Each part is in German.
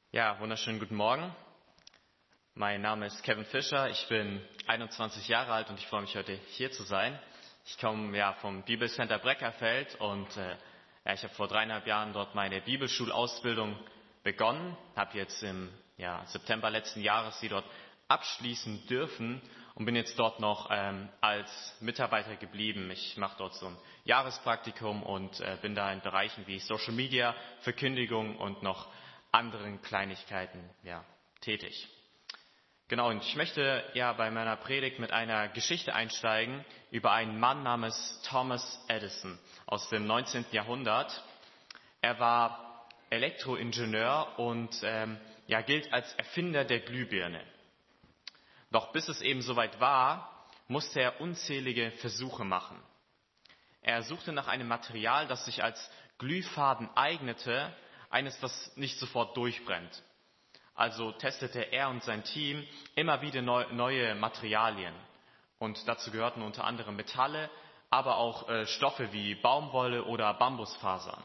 Ja, wunderschönen guten Morgen. Mein Name ist Kevin Fischer. Ich bin 21 Jahre alt und ich freue mich, heute hier zu sein. Ich komme vom Bibelcenter Breckerfeld und ich habe vor 3,5 Jahren dort meine Bibelschulausbildung begonnen. Habe jetzt im September letzten Jahres sie dort abschließen dürfen und bin jetzt dort noch als Mitarbeiter geblieben. Ich mache dort so ein Jahrespraktikum und bin da in Bereichen wie Social Media, Verkündigung und noch anderen Kleinigkeiten tätig. Genau, und ich möchte bei meiner Predigt mit einer Geschichte einsteigen über einen Mann namens Thomas Edison aus dem 19. Jahrhundert. Er war Elektroingenieur und gilt als Erfinder der Glühbirne. Doch bis es eben soweit war, musste er unzählige Versuche machen. Er suchte nach einem Material, das sich als Glühfaden eignete, eines, das nicht sofort durchbrennt. Also testete er und sein Team immer wieder neue Materialien. Und dazu gehörten unter anderem Metalle, aber auch Stoffe wie Baumwolle oder Bambusfasern.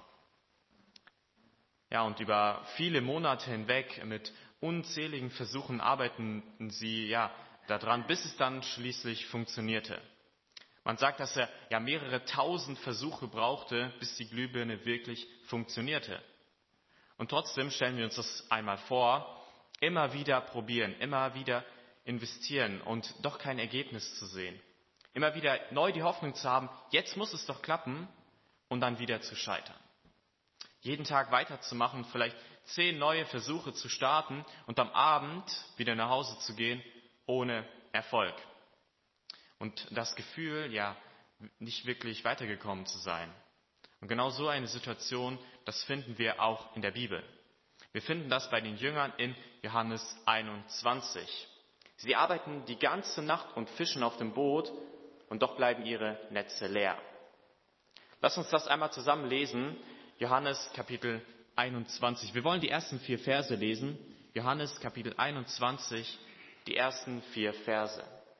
Ja, und über viele Monate hinweg mit unzähligen Versuchen arbeiteten sie daran, bis es dann schließlich funktionierte. Man sagt, dass er mehrere tausend Versuche brauchte, bis die Glühbirne wirklich funktionierte. Und trotzdem stellen wir uns das einmal vor, immer wieder probieren, immer wieder investieren und doch kein Ergebnis zu sehen. Immer wieder neu die Hoffnung zu haben, jetzt muss es doch klappen und dann wieder zu scheitern. Jeden Tag weiterzumachen, vielleicht 10 neue Versuche zu starten und am Abend wieder nach Hause zu gehen ohne Erfolg. Und das Gefühl, nicht wirklich weitergekommen zu sein. Und genau so eine Situation, das finden wir auch in der Bibel. Wir finden das bei den Jüngern in Johannes 21. Sie arbeiten die ganze Nacht und fischen auf dem Boot und doch bleiben ihre Netze leer. Lass uns das einmal zusammen lesen. Johannes Kapitel 21. Wir wollen die ersten 4 Verse lesen. Johannes Kapitel 21, die ersten 4 Verse.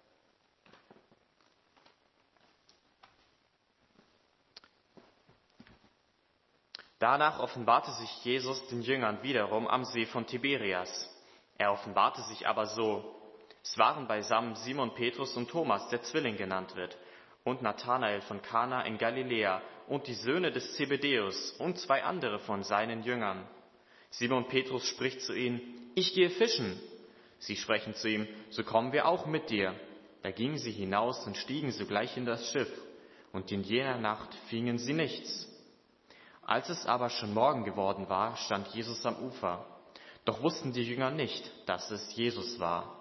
Danach offenbarte sich Jesus den Jüngern wiederum am See von Tiberias. Er offenbarte sich aber so: Es waren beisammen Simon Petrus und Thomas, der Zwilling genannt wird, und Nathanael von Kana in Galiläa und die Söhne des Zebedäus und 2 andere von seinen Jüngern. Simon Petrus spricht zu ihnen: Ich gehe fischen. Sie sprechen zu ihm: So kommen wir auch mit dir. Da gingen sie hinaus und stiegen sogleich in das Schiff, und in jener Nacht fingen sie nichts. Als es aber schon Morgen geworden war, stand Jesus am Ufer. Doch wussten die Jünger nicht, dass es Jesus war.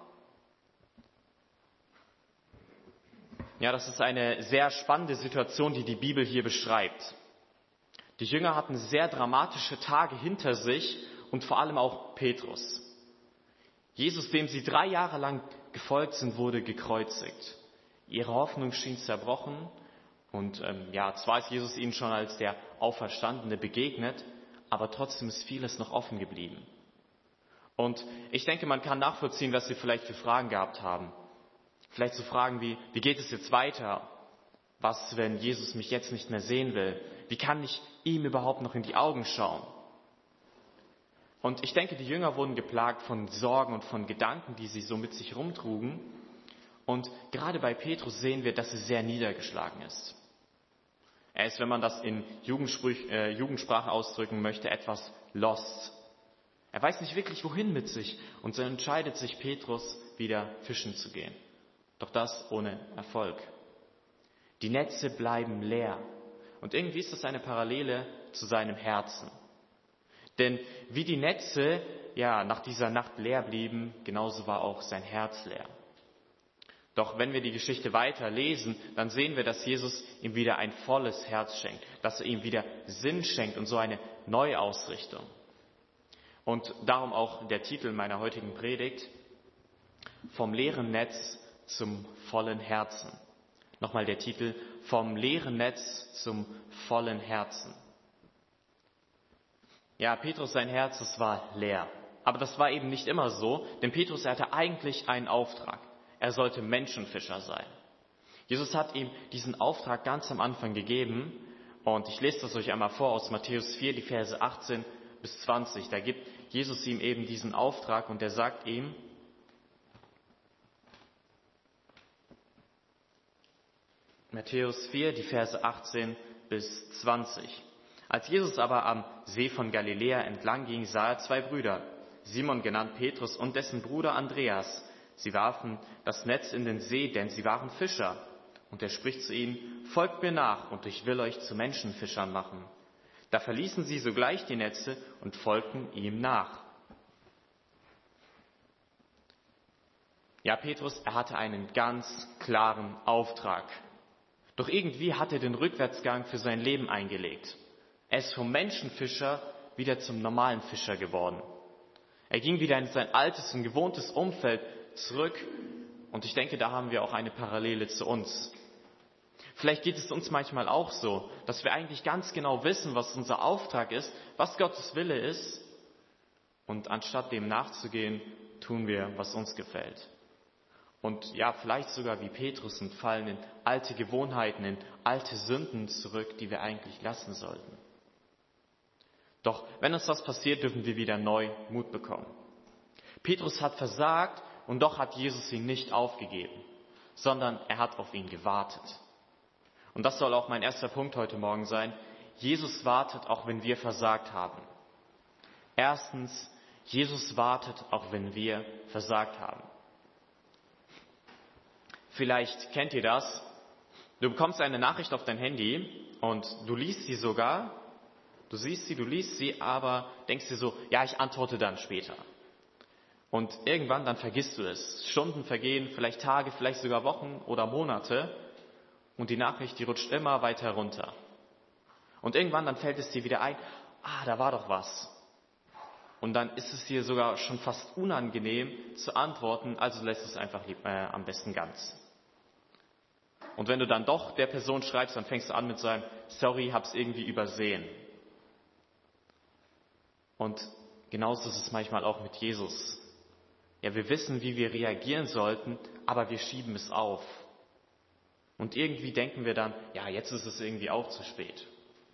Ja, das ist eine sehr spannende Situation, die die Bibel hier beschreibt. Die Jünger hatten sehr dramatische Tage hinter sich und vor allem auch Petrus. Jesus, dem sie 3 Jahre lang gefolgt sind, wurde gekreuzigt. Ihre Hoffnung schien zerbrochen. Und zwar ist Jesus ihnen schon als der Auferstandene begegnet, aber trotzdem ist vieles noch offen geblieben. Und ich denke, man kann nachvollziehen, was sie vielleicht für Fragen gehabt haben. Vielleicht so Fragen wie geht es jetzt weiter? Was, wenn Jesus mich jetzt nicht mehr sehen will? Wie kann ich ihm überhaupt noch in die Augen schauen? Und ich denke, die Jünger wurden geplagt von Sorgen und von Gedanken, die sie so mit sich rumtrugen. Und gerade bei Petrus sehen wir, dass er sehr niedergeschlagen ist. Er ist, wenn man das in Jugendsprache ausdrücken möchte, etwas lost. Er weiß nicht wirklich, wohin mit sich. Und so entscheidet sich Petrus, wieder fischen zu gehen. Doch das ohne Erfolg. Die Netze bleiben leer. Und irgendwie ist das eine Parallele zu seinem Herzen. Denn wie die Netze nach dieser Nacht leer blieben, genauso war auch sein Herz leer. Doch wenn wir die Geschichte weiter lesen, dann sehen wir, dass Jesus ihm wieder ein volles Herz schenkt, dass er ihm wieder Sinn schenkt und so eine Neuausrichtung. Und darum auch der Titel meiner heutigen Predigt: Vom leeren Netz zum vollen Herzen. Nochmal der Titel: Vom leeren Netz zum vollen Herzen. Ja, Petrus, sein Herz, das war leer. Aber das war eben nicht immer so, denn Petrus, er hatte eigentlich einen Auftrag. Er sollte Menschenfischer sein. Jesus hat ihm diesen Auftrag ganz am Anfang gegeben und ich lese das euch einmal vor aus Matthäus 4, die Verse 18 bis 20. Da gibt Jesus ihm eben diesen Auftrag und er sagt ihm, Matthäus 4, die Verse 18 bis 20. Als Jesus aber am See von Galiläa entlang ging, sah er zwei Brüder, Simon genannt Petrus und dessen Bruder Andreas. Sie warfen das Netz in den See, denn sie waren Fischer. Und er spricht zu ihnen, folgt mir nach und ich will euch zu Menschenfischern machen. Da verließen sie sogleich die Netze und folgten ihm nach. Ja, Petrus, er hatte einen ganz klaren Auftrag. Doch irgendwie hat er den Rückwärtsgang für sein Leben eingelegt. Er ist vom Menschenfischer wieder zum normalen Fischer geworden. Er ging wieder in sein altes und gewohntes Umfeld zurück. Und ich denke, da haben wir auch eine Parallele zu uns. Vielleicht geht es uns manchmal auch so, dass wir eigentlich ganz genau wissen, was unser Auftrag ist, was Gottes Wille ist. Und anstatt dem nachzugehen, tun wir, was uns gefällt. Und ja, vielleicht sogar wie Petrus und fallen in alte Gewohnheiten, in alte Sünden zurück, die wir eigentlich lassen sollten. Doch wenn uns das passiert, dürfen wir wieder neu Mut bekommen. Petrus hat versagt und doch hat Jesus ihn nicht aufgegeben, sondern er hat auf ihn gewartet. Und das soll auch mein erster Punkt heute Morgen sein. Jesus wartet, auch wenn wir versagt haben. Erstens, Jesus wartet, auch wenn wir versagt haben. Vielleicht kennt ihr das. Du bekommst eine Nachricht auf dein Handy und du liest sie sogar. Du siehst sie, du liest sie, aber denkst dir so, ja, ich antworte dann später. Und irgendwann dann vergisst du es. Stunden vergehen, vielleicht Tage, vielleicht sogar Wochen oder Monate. Und die Nachricht, die rutscht immer weiter runter. Und irgendwann dann fällt es dir wieder ein, da war doch was. Und dann ist es dir sogar schon fast unangenehm zu antworten, also lässt es einfach am besten ganz. Und wenn du dann doch der Person schreibst, dann fängst du an mit so einem Sorry, hab's irgendwie übersehen. Und genauso ist es manchmal auch mit Jesus. Ja, wir wissen, wie wir reagieren sollten, aber wir schieben es auf. Und irgendwie denken wir dann, ja, jetzt ist es irgendwie auch zu spät.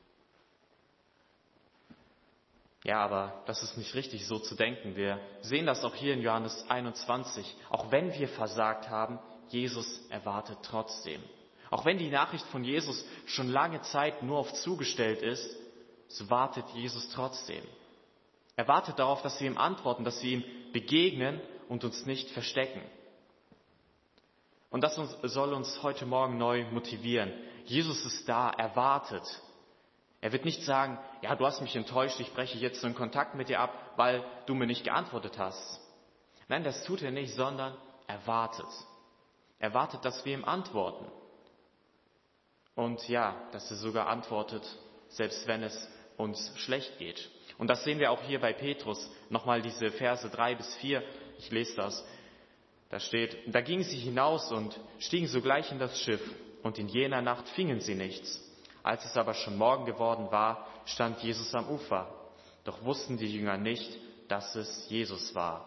Ja, aber das ist nicht richtig, so zu denken. Wir sehen das auch hier in Johannes 21. Auch wenn wir versagt haben, Jesus erwartet trotzdem. Auch wenn die Nachricht von Jesus schon lange Zeit nur auf zugestellt ist, so wartet Jesus trotzdem. Er wartet darauf, dass wir ihm antworten, dass wir ihm begegnen und uns nicht verstecken. Und das soll uns heute Morgen neu motivieren. Jesus ist da, er wartet. Er wird nicht sagen, ja, du hast mich enttäuscht, ich breche jetzt den Kontakt mit dir ab, weil du mir nicht geantwortet hast. Nein, das tut er nicht, sondern er wartet. Er wartet, dass wir ihm antworten. Und ja, dass er sogar antwortet, selbst wenn es uns schlecht geht. Und das sehen wir auch hier bei Petrus. Nochmal diese Verse 3 bis 4. Ich lese das. Da steht, da gingen sie hinaus und stiegen sogleich in das Schiff. Und in jener Nacht fingen sie nichts. Als es aber schon Morgen geworden war, stand Jesus am Ufer. Doch wussten die Jünger nicht, dass es Jesus war.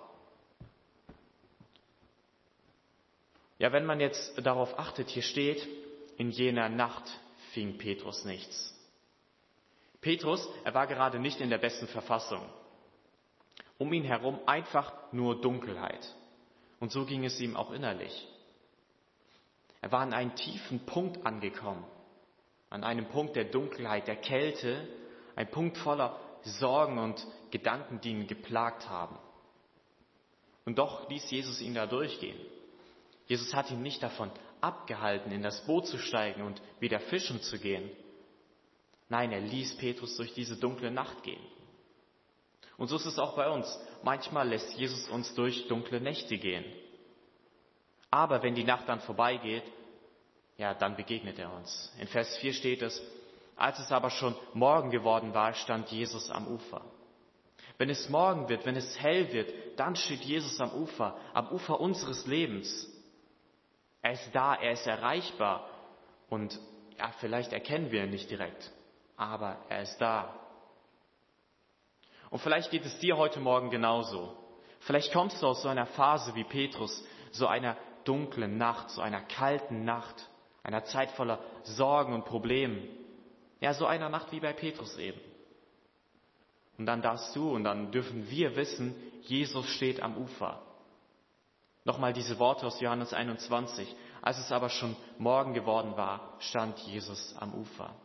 Ja, wenn man jetzt darauf achtet, hier steht, in jener Nacht fing Petrus nichts. Petrus, er war gerade nicht in der besten Verfassung. Um ihn herum einfach nur Dunkelheit. Und so ging es ihm auch innerlich. Er war an einen tiefen Punkt angekommen. An einem Punkt der Dunkelheit, der Kälte. Ein Punkt voller Sorgen und Gedanken, die ihn geplagt haben. Und doch ließ Jesus ihn da durchgehen. Jesus hat ihn nicht davon abgehalten, in das Boot zu steigen und wieder fischen zu gehen. Nein, er ließ Petrus durch diese dunkle Nacht gehen. Und so ist es auch bei uns. Manchmal lässt Jesus uns durch dunkle Nächte gehen. Aber wenn die Nacht dann vorbeigeht, ja, dann begegnet er uns. In Vers 4 steht es, als es aber schon Morgen geworden war, stand Jesus am Ufer. Wenn es Morgen wird, wenn es hell wird, dann steht Jesus am Ufer unseres Lebens. Er ist da, er ist erreichbar und ja, vielleicht erkennen wir ihn nicht direkt, aber er ist da. Und vielleicht geht es dir heute Morgen genauso. Vielleicht kommst du aus so einer Phase wie Petrus, so einer dunklen Nacht, so einer kalten Nacht, einer Zeit voller Sorgen und Problemen. Ja, so einer Nacht wie bei Petrus eben. Und dann darfst du und dann dürfen wir wissen, Jesus steht am Ufer. Nochmal diese Worte aus Johannes 21. Als es aber schon Morgen geworden war, stand Jesus am Ufer.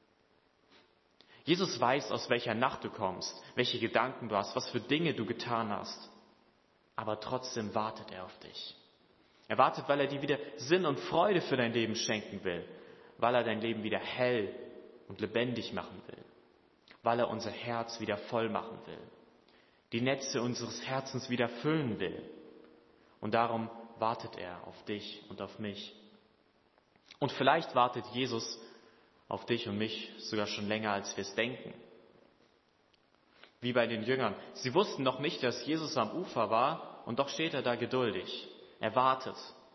Jesus weiß, aus welcher Nacht du kommst, welche Gedanken du hast, was für Dinge du getan hast. Aber trotzdem wartet er auf dich. Er wartet, weil er dir wieder Sinn und Freude für dein Leben schenken will. Weil er dein Leben wieder hell und lebendig machen will. Weil er unser Herz wieder voll machen will. Die Netze unseres Herzens wieder füllen will. Und darum wartet er auf dich und auf mich. Und vielleicht wartet Jesus auf dich und mich sogar schon länger, als wir es denken. Wie bei den Jüngern. Sie wussten noch nicht, dass Jesus am Ufer war und doch steht er da geduldig. Er wartet.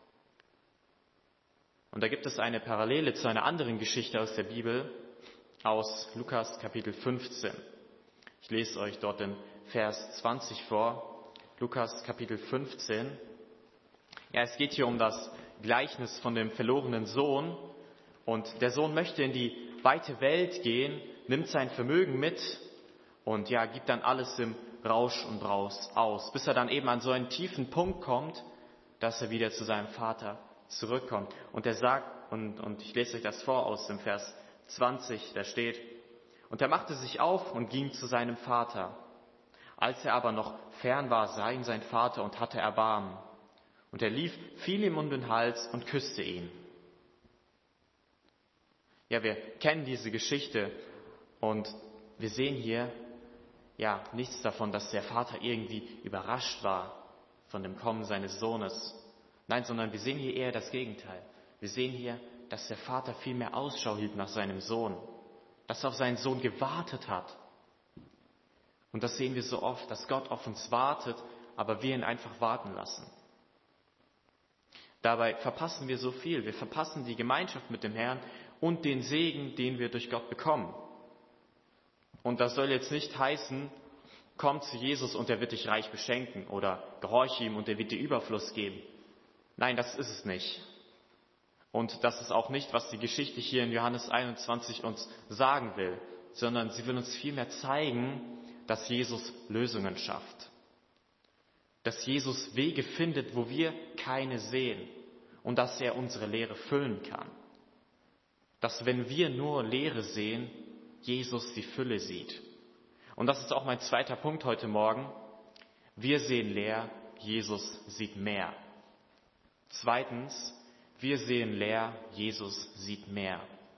Und da gibt es eine Parallele zu einer anderen Geschichte aus der Bibel, aus Lukas Kapitel 15. Ich lese euch dort den Vers 20 vor. Lukas Kapitel 15. Ja, es geht hier um das Gleichnis von dem verlorenen Sohn. Und der Sohn möchte in die weite Welt gehen, nimmt sein Vermögen mit und ja, gibt dann alles im Rausch und Braus aus, bis er dann eben an so einen tiefen Punkt kommt, dass er wieder zu seinem Vater zurückkommt. Und er sagt, und ich lese euch das vor aus dem Vers 20, da steht, und er machte sich auf und ging zu seinem Vater. Als er aber noch fern war, sah ihn sein Vater und hatte Erbarmen. Und er lief, fiel ihm um den Hals und küsste ihn. Ja, wir kennen diese Geschichte und wir sehen hier ja nichts davon, dass der Vater irgendwie überrascht war von dem Kommen seines Sohnes. Nein, sondern wir sehen hier eher das Gegenteil. Wir sehen hier, dass der Vater viel mehr Ausschau hielt nach seinem Sohn, dass er auf seinen Sohn gewartet hat. Und das sehen wir so oft, dass Gott auf uns wartet, aber wir ihn einfach warten lassen. Dabei verpassen wir so viel. Wir verpassen die Gemeinschaft mit dem Herrn und den Segen, den wir durch Gott bekommen. Und das soll jetzt nicht heißen, komm zu Jesus und er wird dich reich beschenken oder gehorche ihm und er wird dir Überfluss geben. Nein, das ist es nicht. Und das ist auch nicht, was die Geschichte hier in Johannes 21 uns sagen will, sondern sie will uns vielmehr zeigen, dass Jesus Lösungen schafft. Dass Jesus Wege findet, wo wir keine sehen und dass er unsere Leere füllen kann. Dass wenn wir nur Leere sehen, Jesus die Fülle sieht. Und das ist auch mein zweiter Punkt heute Morgen. Wir sehen leer, Jesus sieht mehr. Zweitens, wir sehen leer, Jesus sieht mehr.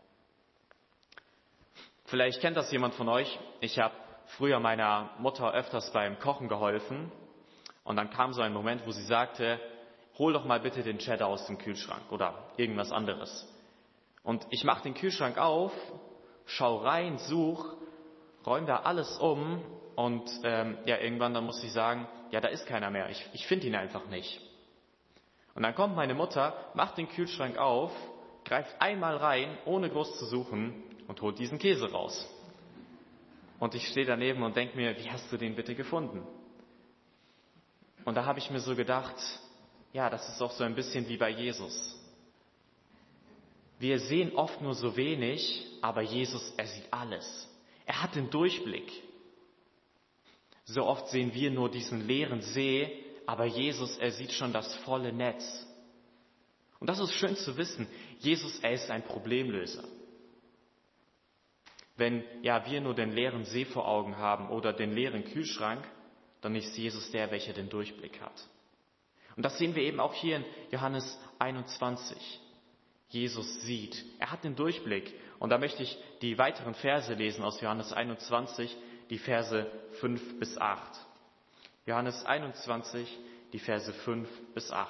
Vielleicht kennt das jemand von euch. Ich habe früher meiner Mutter öfters beim Kochen geholfen. Und dann kam so ein Moment, wo sie sagte, hol doch mal bitte den Cheddar aus dem Kühlschrank oder irgendwas anderes. Und ich mache den Kühlschrank auf, schau rein, such, räume da alles um und irgendwann dann muss ich sagen, ja, da ist keiner mehr, ich finde ihn einfach nicht. Und dann kommt meine Mutter, macht den Kühlschrank auf, greift einmal rein, ohne groß zu suchen und holt diesen Käse raus. Und ich stehe daneben und denke mir, wie hast du den bitte gefunden? Und da habe ich mir so gedacht, ja, das ist auch so ein bisschen wie bei Jesus. Wir sehen oft nur so wenig, aber Jesus, er sieht alles. Er hat den Durchblick. So oft sehen wir nur diesen leeren See, aber Jesus, er sieht schon das volle Netz. Und das ist schön zu wissen. Jesus, er ist ein Problemlöser. Wenn wir nur den leeren See vor Augen haben oder den leeren Kühlschrank, dann ist Jesus der, welcher den Durchblick hat. Und das sehen wir eben auch hier in Johannes 21. Jesus sieht, er hat den Durchblick. Und da möchte ich die weiteren Verse lesen aus Johannes 21, die Verse 5 bis 8. Johannes 21, die Verse 5 bis 8.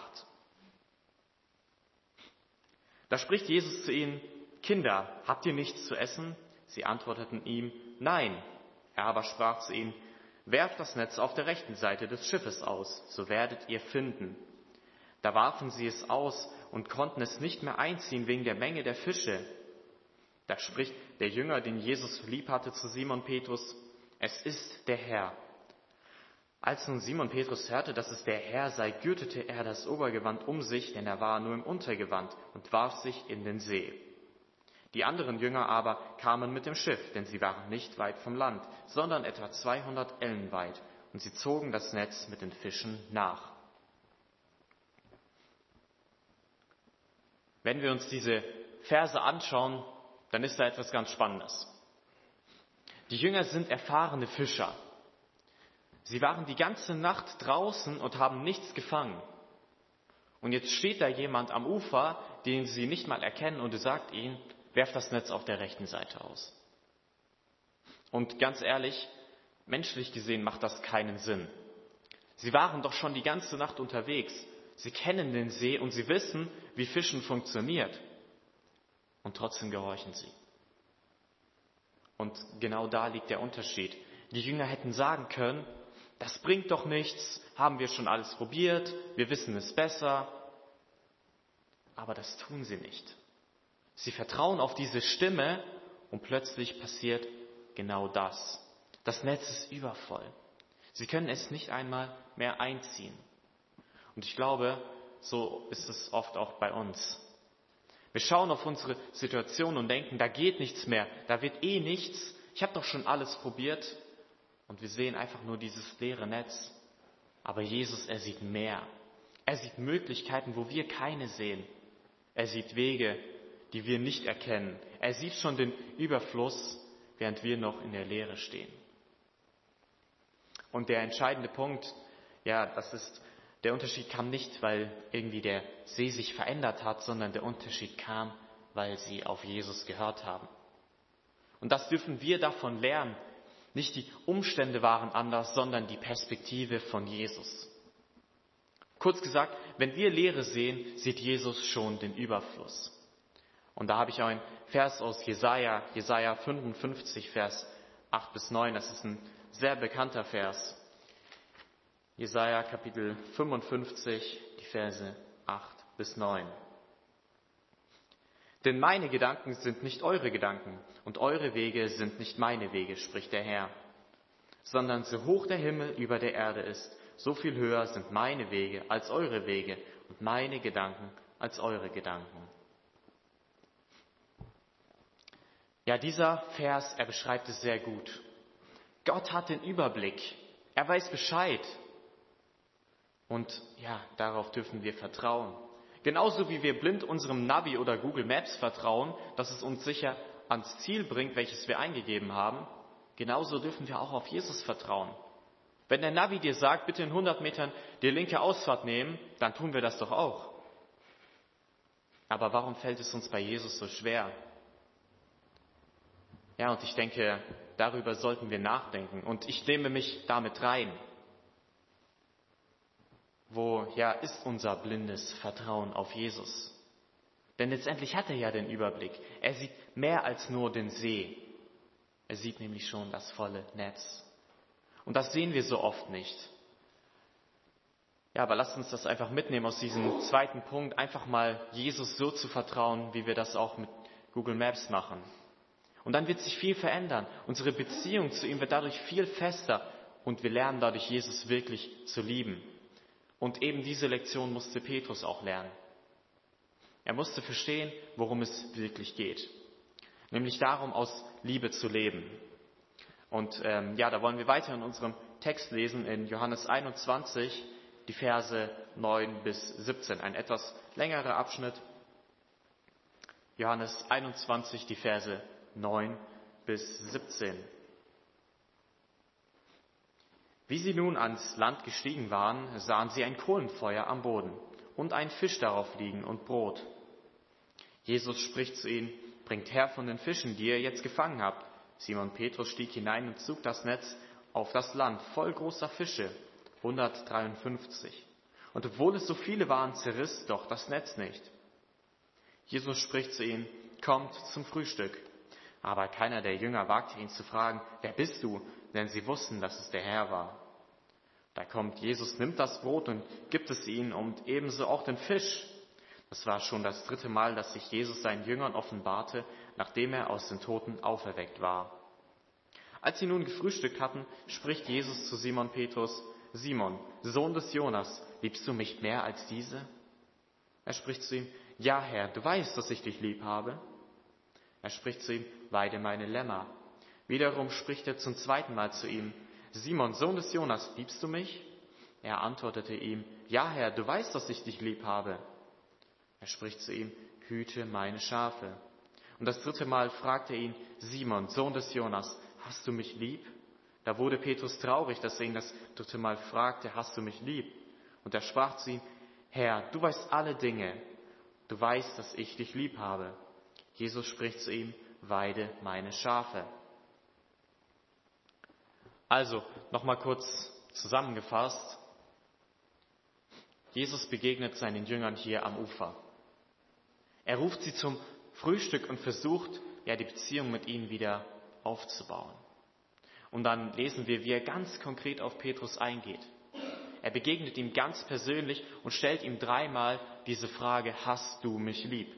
Da spricht Jesus zu ihnen, Kinder, habt ihr nichts zu essen? Sie antworteten ihm, nein. Er aber sprach zu ihnen, werft das Netz auf der rechten Seite des Schiffes aus, so werdet ihr finden. Da warfen sie es aus und konnten es nicht mehr einziehen wegen der Menge der Fische. Da spricht der Jünger, den Jesus lieb hatte, zu Simon Petrus, es ist der Herr. Als nun Simon Petrus hörte, dass es der Herr sei, gürtete er das Obergewand um sich, denn er war nur im Untergewand und warf sich in den See. Die anderen Jünger aber kamen mit dem Schiff, denn sie waren nicht weit vom Land, sondern etwa 200 Ellen weit, und sie zogen das Netz mit den Fischen nach. Wenn wir uns diese Verse anschauen, dann ist da etwas ganz Spannendes. Die Jünger sind erfahrene Fischer. Sie waren die ganze Nacht draußen und haben nichts gefangen. Und jetzt steht da jemand am Ufer, den sie nicht mal erkennen, und sagt ihnen: Werft das Netz auf der rechten Seite aus. Und ganz ehrlich, menschlich gesehen macht das keinen Sinn. Sie waren doch schon die ganze Nacht unterwegs. Sie kennen den See und sie wissen, wie Fischen funktioniert. Und trotzdem gehorchen sie. Und genau da liegt der Unterschied. Die Jünger hätten sagen können: Das bringt doch nichts, haben wir schon alles probiert, wir wissen es besser. Aber das tun sie nicht. Sie vertrauen auf diese Stimme und plötzlich passiert genau das. Das Netz ist übervoll. Sie können es nicht einmal mehr einziehen. Und ich glaube, so ist es oft auch bei uns. Wir schauen auf unsere Situation und denken, da geht nichts mehr, da wird eh nichts. Ich habe doch schon alles probiert. Und wir sehen einfach nur dieses leere Netz. Aber Jesus, er sieht mehr. Er sieht Möglichkeiten, wo wir keine sehen. Er sieht Wege, die wir nicht erkennen. Er sieht schon den Überfluss, während wir noch in der Leere stehen. Und der entscheidende Punkt, das ist, der Unterschied kam nicht, weil irgendwie der See sich verändert hat, sondern der Unterschied kam, weil sie auf Jesus gehört haben. Und das dürfen wir davon lernen. Nicht die Umstände waren anders, sondern die Perspektive von Jesus. Kurz gesagt, wenn wir Leere sehen, sieht Jesus schon den Überfluss. Und da habe ich auch einen Vers aus Jesaja 55, Vers 8 bis 9. Das ist ein sehr bekannter Vers. Jesaja Kapitel 55, die Verse 8 bis 9. Denn meine Gedanken sind nicht eure Gedanken und eure Wege sind nicht meine Wege, spricht der Herr. Sondern so hoch der Himmel über der Erde ist, so viel höher sind meine Wege als eure Wege und meine Gedanken als eure Gedanken. Ja, dieser Vers, er beschreibt es sehr gut. Gott hat den Überblick. Er weiß Bescheid. Und darauf dürfen wir vertrauen. Genauso wie wir blind unserem Navi oder Google Maps vertrauen, dass es uns sicher ans Ziel bringt, welches wir eingegeben haben, genauso dürfen wir auch auf Jesus vertrauen. Wenn der Navi dir sagt, bitte in 100 Metern die linke Ausfahrt nehmen, dann tun wir das doch auch. Aber warum fällt es uns bei Jesus so schwer? Ja, und ich denke, darüber sollten wir nachdenken. Und ich nehme mich damit rein. Wo ist unser blindes Vertrauen auf Jesus? Denn letztendlich hat er ja den Überblick. Er sieht mehr als nur den See. Er sieht nämlich schon das volle Netz. Und das sehen wir so oft nicht. Ja, aber lasst uns das einfach mitnehmen aus diesem zweiten Punkt, einfach mal Jesus so zu vertrauen, wie wir das auch mit Google Maps machen. Und dann wird sich viel verändern. Unsere Beziehung zu ihm wird dadurch viel fester und wir lernen dadurch, Jesus wirklich zu lieben. Und eben diese Lektion musste Petrus auch lernen. Er musste verstehen, worum es wirklich geht. Nämlich darum, aus Liebe zu leben. Und da wollen wir weiter in unserem Text lesen, in Johannes 21, die Verse 9 bis 17. Ein etwas längerer Abschnitt. Johannes 21, die Verse 9 bis 17. Wie sie nun ans Land gestiegen waren, sahen sie ein Kohlenfeuer am Boden und einen Fisch darauf liegen und Brot. Jesus spricht zu ihnen: Bringt her von den Fischen, die ihr jetzt gefangen habt. Simon Petrus stieg hinein und zog das Netz auf das Land voll großer Fische, 153. Und obwohl es so viele waren, zerriss doch das Netz nicht. Jesus spricht zu ihnen: Kommt zum Frühstück. Aber keiner der Jünger wagte ihn zu fragen: Wer bist du? Denn sie wussten, dass es der Herr war. Da kommt Jesus, nimmt das Brot und gibt es ihnen und ebenso auch den Fisch. Das war schon das 3. Mal, dass sich Jesus seinen Jüngern offenbarte, nachdem er aus den Toten auferweckt war. Als sie nun gefrühstückt hatten, spricht Jesus zu Simon Petrus: Simon, Sohn des Jonas, liebst du mich mehr als diese? Er spricht zu ihm: Ja, Herr, du weißt, dass ich dich lieb habe. Er spricht zu ihm, weide meine Lämmer. Wiederum spricht er zum zweiten Mal zu ihm, Simon, Sohn des Jonas, liebst du mich? Er antwortete ihm, ja Herr, du weißt, dass ich dich lieb habe. Er spricht zu ihm, hüte meine Schafe. Und das dritte Mal fragt er ihn, Simon, Sohn des Jonas, hast du mich lieb? Da wurde Petrus traurig, dass er ihn das dritte Mal fragte, hast du mich lieb? Und er sprach zu ihm, Herr, du weißt alle Dinge, du weißt, dass ich dich lieb habe. Jesus spricht zu ihm, weide meine Schafe. Also, nochmal kurz zusammengefasst. Jesus begegnet seinen Jüngern hier am Ufer. Er ruft sie zum Frühstück und versucht, die Beziehung mit ihnen wieder aufzubauen. Und dann lesen wir, wie er ganz konkret auf Petrus eingeht. Er begegnet ihm ganz persönlich und stellt ihm dreimal diese Frage, hast du mich lieb?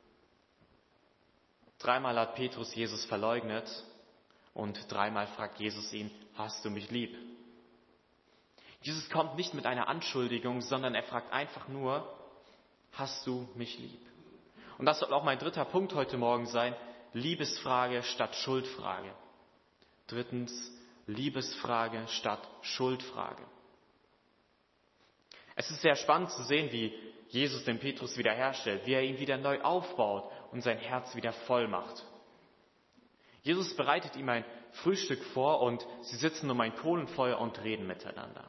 Dreimal hat Petrus Jesus verleugnet und dreimal fragt Jesus ihn, hast du mich lieb? Jesus kommt nicht mit einer Anschuldigung, sondern er fragt einfach nur, hast du mich lieb? Und das soll auch mein dritter Punkt heute Morgen sein, Liebesfrage statt Schuldfrage. Drittens, Liebesfrage statt Schuldfrage. Es ist sehr spannend zu sehen, wie Jesus den Petrus wiederherstellt, wie er ihn wieder neu aufbaut und sein Herz wieder voll macht. Jesus bereitet ihm ein Frühstück vor und sie sitzen um ein Kohlenfeuer und reden miteinander.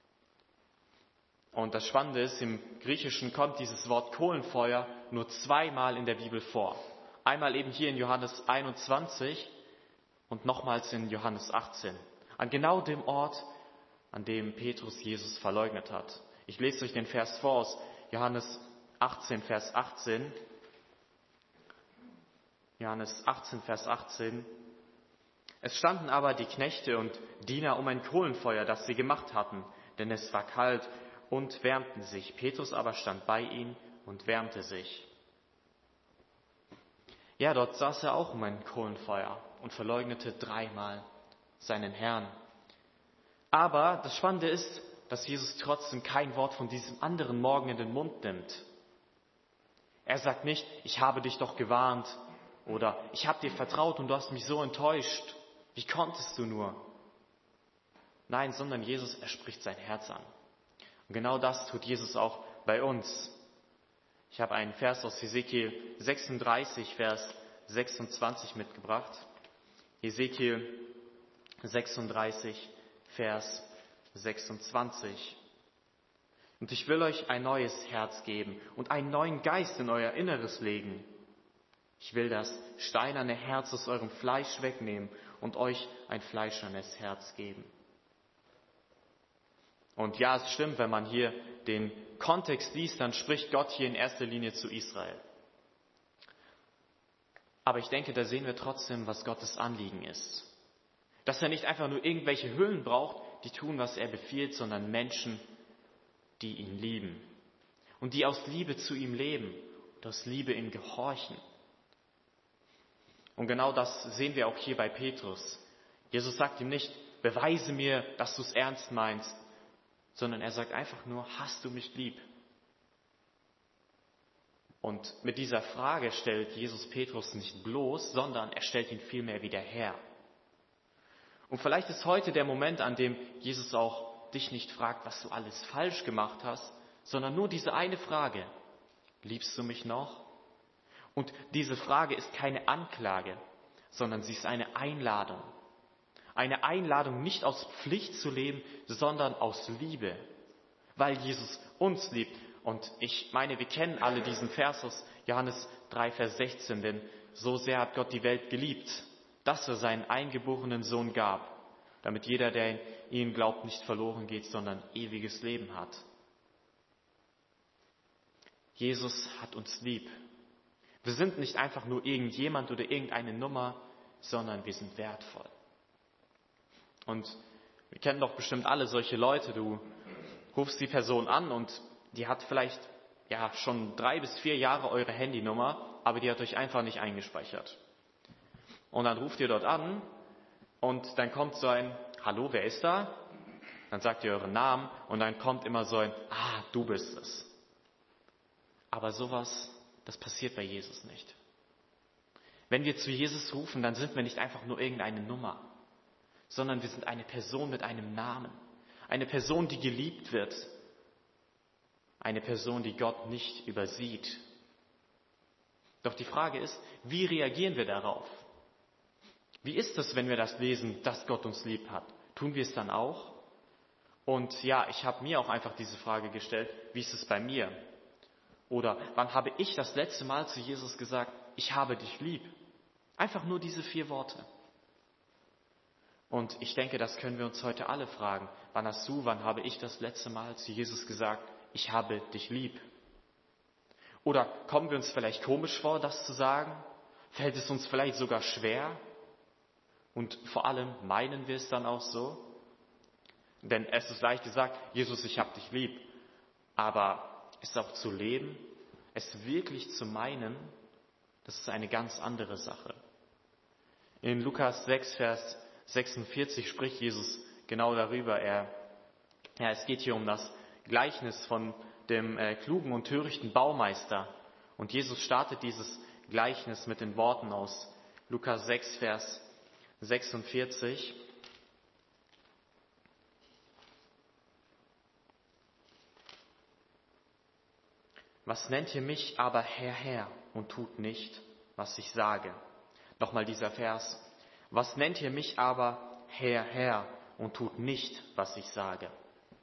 Und das Spannende ist, im Griechischen kommt dieses Wort Kohlenfeuer nur zweimal in der Bibel vor. Einmal eben hier in Johannes 21 und nochmals in Johannes 18. An genau dem Ort, an dem Petrus Jesus verleugnet hat. Ich lese euch den Vers vor aus Johannes 18, Vers 18. Johannes 18, Vers 18. Es standen aber die Knechte und Diener um ein Kohlenfeuer, das sie gemacht hatten, denn es war kalt, und wärmten sich. Petrus aber stand bei ihnen und wärmte sich. Ja, dort saß er auch um ein Kohlenfeuer und verleugnete dreimal seinen Herrn. Aber das Spannende ist, dass Jesus trotzdem kein Wort von diesem anderen Morgen in den Mund nimmt. Er sagt nicht, ich habe dich doch gewarnt oder ich habe dir vertraut und du hast mich so enttäuscht. Wie konntest du nur? Nein, sondern Jesus, er spricht sein Herz an. Und genau das tut Jesus auch bei uns. Ich habe einen Vers aus Hesekiel 36, Vers 26 mitgebracht. Hesekiel 36, Vers 26. Und ich will euch ein neues Herz geben und einen neuen Geist in euer Inneres legen. Ich will das steinerne Herz aus eurem Fleisch wegnehmen und euch ein fleischernes Herz geben. Und ja, es stimmt, wenn man hier den Kontext liest, dann spricht Gott hier in erster Linie zu Israel. Aber ich denke, da sehen wir trotzdem, was Gottes Anliegen ist. Dass er nicht einfach nur irgendwelche Hüllen braucht, die tun, was er befiehlt, sondern Menschen, die ihn lieben. Und die aus Liebe zu ihm leben und aus Liebe ihm gehorchen. Und genau das sehen wir auch hier bei Petrus. Jesus sagt ihm nicht, beweise mir, dass du es ernst meinst, sondern er sagt einfach nur, hast du mich lieb? Und mit dieser Frage stellt Jesus Petrus nicht bloß, sondern er stellt ihn vielmehr wieder her. Und vielleicht ist heute der Moment, an dem Jesus auch dich nicht fragt, was du alles falsch gemacht hast, sondern nur diese eine Frage, liebst du mich noch? Und diese Frage ist keine Anklage, sondern sie ist eine Einladung. Eine Einladung, nicht aus Pflicht zu leben, sondern aus Liebe, weil Jesus uns liebt. Und ich meine, wir kennen alle diesen Vers aus Johannes 3, Vers 16, denn so sehr hat Gott die Welt geliebt, dass er seinen eingeborenen Sohn gab, damit jeder, der in ihn glaubt, nicht verloren geht, sondern ewiges Leben hat. Jesus hat uns lieb. Wir sind nicht einfach nur irgendjemand oder irgendeine Nummer, sondern wir sind wertvoll. Und wir kennen doch bestimmt alle solche Leute, du rufst die Person an und die hat vielleicht schon 3 bis 4 Jahre eure Handynummer, aber die hat euch einfach nicht eingespeichert. Und dann ruft ihr dort an und dann kommt so ein, hallo, wer ist da? Dann sagt ihr euren Namen und dann kommt immer so ein, du bist es. Aber sowas, das passiert bei Jesus nicht. Wenn wir zu Jesus rufen, dann sind wir nicht einfach nur irgendeine Nummer, sondern wir sind eine Person mit einem Namen. Eine Person, die geliebt wird. Eine Person, die Gott nicht übersieht. Doch die Frage ist, wie reagieren wir darauf? Wie ist es, wenn wir das lesen, dass Gott uns lieb hat? Tun wir es dann auch? Und ja, ich habe mir auch einfach diese Frage gestellt, wie ist es bei mir? Oder wann habe ich das letzte Mal zu Jesus gesagt, ich habe dich lieb? Einfach nur diese 4 Worte. Und ich denke, das können wir uns heute alle fragen. Wann habe ich das letzte Mal zu Jesus gesagt, ich habe dich lieb? Oder kommen wir uns vielleicht komisch vor, das zu sagen? Fällt es uns vielleicht sogar schwer? Und vor allem meinen wir es dann auch so? Denn es ist leicht gesagt, Jesus, ich habe dich lieb. Aber es auch zu leben, es wirklich zu meinen, das ist eine ganz andere Sache. In Lukas 6, Vers 46 spricht Jesus genau darüber. Es geht hier um das Gleichnis von dem klugen und törichten Baumeister. Und Jesus startet dieses Gleichnis mit den Worten aus Lukas 6, Vers 46. Was nennt ihr mich aber Herr, Herr, und tut nicht, was ich sage? Nochmal dieser Vers. Was nennt ihr mich aber Herr, Herr, und tut nicht, was ich sage?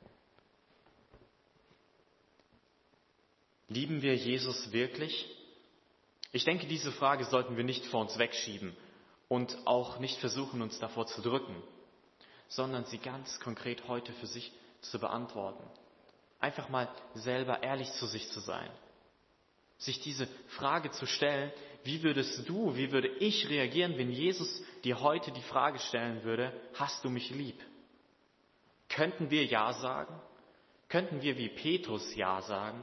Lieben wir Jesus wirklich? Ich denke, diese Frage sollten wir nicht vor uns wegschieben und auch nicht versuchen, uns davor zu drücken, sondern sie ganz konkret heute für sich zu beantworten. Einfach mal selber ehrlich zu sich zu sein. Sich diese Frage zu stellen, wie würde ich reagieren, wenn Jesus dir heute die Frage stellen würde, hast du mich lieb? Könnten wir Ja sagen? Könnten wir wie Petrus Ja sagen?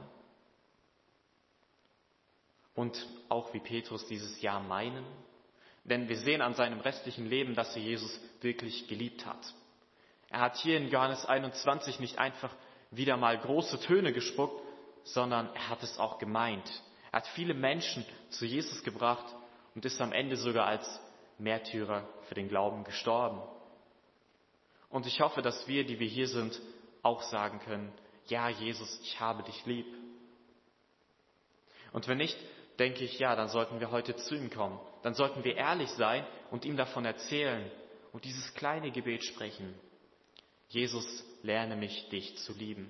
Und auch wie Petrus dieses Ja meinen? Denn wir sehen an seinem restlichen Leben, dass er Jesus wirklich geliebt hat. Er hat hier in Johannes 21 nicht einfach wieder mal große Töne gespuckt, sondern er hat es auch gemeint. Er hat viele Menschen zu Jesus gebracht und ist am Ende sogar als Märtyrer für den Glauben gestorben. Und ich hoffe, dass wir, die wir hier sind, auch sagen können, ja, Jesus, ich habe dich lieb. Und wenn nicht, denke ich, ja, dann sollten wir heute zu ihm kommen. Dann sollten wir ehrlich sein und ihm davon erzählen und dieses kleine Gebet sprechen. Jesus, lerne mich, dich zu lieben.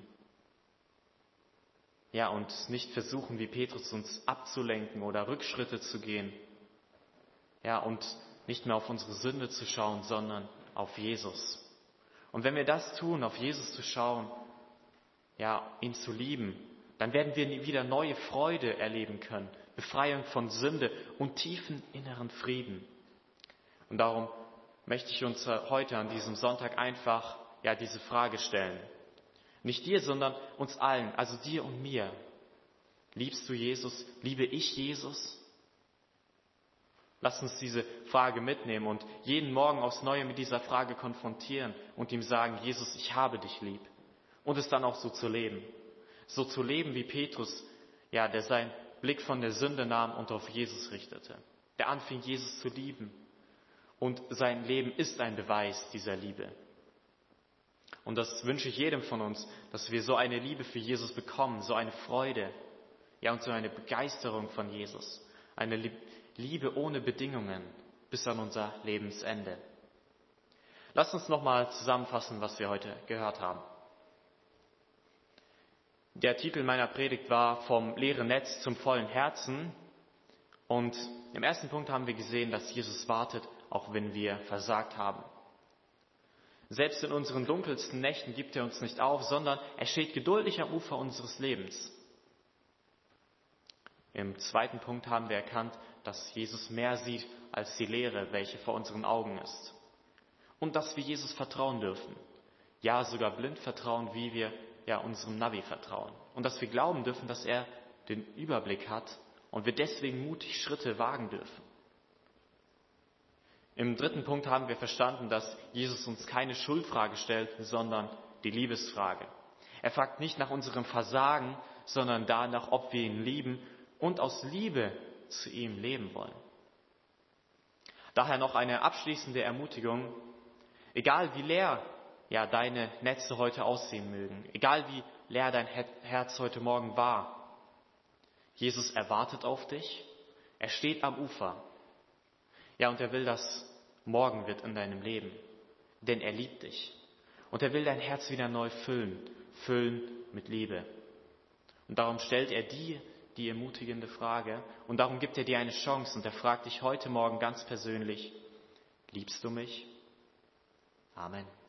Ja, und nicht versuchen, wie Petrus, uns abzulenken oder Rückschritte zu gehen. Ja, und nicht mehr auf unsere Sünde zu schauen, sondern auf Jesus. Und wenn wir das tun, auf Jesus zu schauen, ja, ihn zu lieben, dann werden wir wieder neue Freude erleben können, Befreiung von Sünde und tiefen inneren Frieden. Und darum möchte ich uns heute an diesem Sonntag einfach diese Frage stellen. Nicht dir, sondern uns allen, also dir und mir. Liebst du Jesus? Liebe ich Jesus? Lass uns diese Frage mitnehmen und jeden Morgen aufs Neue mit dieser Frage konfrontieren und ihm sagen, Jesus, ich habe dich lieb. Und es dann auch so zu leben. So zu leben wie Petrus, der seinen Blick von der Sünde nahm und auf Jesus richtete. Der anfing, Jesus zu lieben. Und sein Leben ist ein Beweis dieser Liebe. Und das wünsche ich jedem von uns, dass wir so eine Liebe für Jesus bekommen, so eine Freude, und so eine Begeisterung von Jesus. Eine Liebe ohne Bedingungen bis an unser Lebensende. Lasst uns nochmal zusammenfassen, was wir heute gehört haben. Der Titel meiner Predigt war vom leeren Netz zum vollen Herzen. Und im ersten Punkt haben wir gesehen, dass Jesus wartet, auch wenn wir versagt haben. Selbst in unseren dunkelsten Nächten gibt er uns nicht auf, sondern er steht geduldig am Ufer unseres Lebens. Im zweiten Punkt haben wir erkannt, dass Jesus mehr sieht als die Leere, welche vor unseren Augen ist. Und dass wir Jesus vertrauen dürfen. Ja, sogar blind vertrauen, wie wir unserem Navi vertrauen. Und dass wir glauben dürfen, dass er den Überblick hat und wir deswegen mutig Schritte wagen dürfen. Im dritten Punkt haben wir verstanden, dass Jesus uns keine Schuldfrage stellt, sondern die Liebesfrage. Er fragt nicht nach unserem Versagen, sondern danach, ob wir ihn lieben und aus Liebe zu ihm leben wollen. Daher noch eine abschließende Ermutigung. Egal wie leer deine Netze heute aussehen mögen, egal wie leer dein Herz heute Morgen war, Jesus erwartet auf dich, er steht am Ufer. Ja, und er will, dass morgen wird in deinem Leben, denn er liebt dich. Und er will dein Herz wieder neu füllen mit Liebe. Und darum stellt er dir die ermutigende Frage und darum gibt er dir eine Chance und er fragt dich heute Morgen ganz persönlich, liebst du mich? Amen.